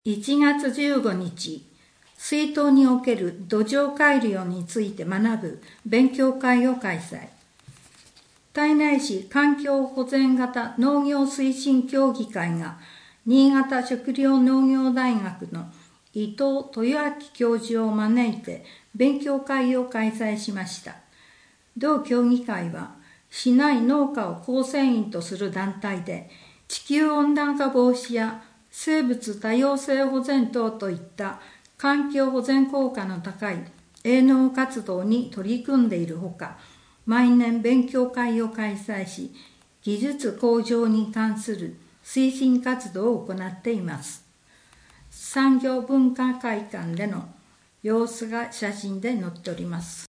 1月15日、水筒における土壌改良について学ぶ勉強会を開催。胎内市環境保全型農業推進協議会が新潟食糧農業大学の伊藤豊明教授を招いて勉強会を開催しました。同協議会は市内農家を構成員とする団体で、地球温暖化防止や生物多様性保全等といった環境保全効果の高い営農活動に取り組んでいるほか、毎年勉強会を開催し、技術向上に関する推進活動を行っています。産業文化会館での様子が写真で載っております。